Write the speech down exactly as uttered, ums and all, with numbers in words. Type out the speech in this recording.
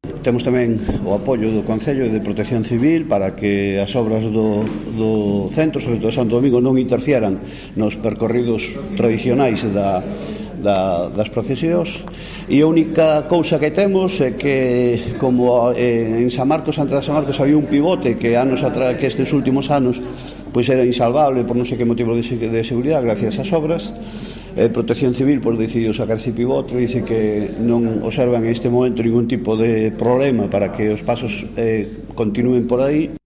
Temos tamén o apoio do Concello de Protección Civil para que as obras do, do centro, sobre todo Santo Domingo, non interfieran nos percorridos tradicionais da, da, das procesións. E a única cousa que temos é que, como en San Marcos, antes de San Marcos, había un pivote que anos atrás, que estes últimos anos pois era insalvable por non sei que motivo de, de seguridade gracias ás obras. Eh, Protección Civil pois, decidiu sacar ese pivote, dice que non observan en este momento ningún tipo de problema para que os pasos eh, continúen por aí.